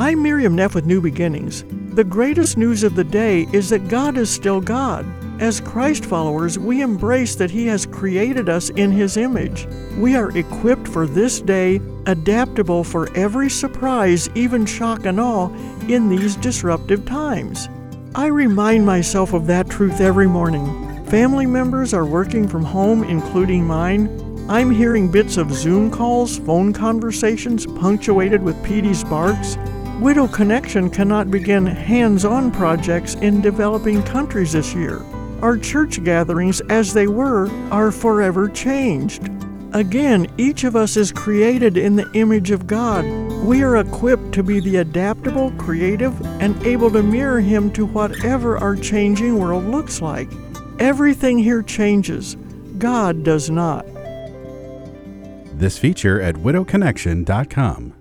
I'm Miriam Neff with New Beginnings. The greatest news of the day is that God is still God. As Christ followers, we embrace that He has created us in His image. We are equipped for this day, adaptable for every surprise, even shock and awe, in these disruptive times. I remind myself of that truth every morning. Family members are working from home, including mine. I'm hearing bits of Zoom calls, phone conversations punctuated with Petey's barks. Widow Connection cannot begin hands-on projects in developing countries this year. Our church gatherings, as they were, are forever changed. Again, each of us is created in the image of God. We are equipped to be the adaptable, creative, and able to mirror Him to whatever our changing world looks like. Everything here changes. God does not. This feature at widowconnection.com.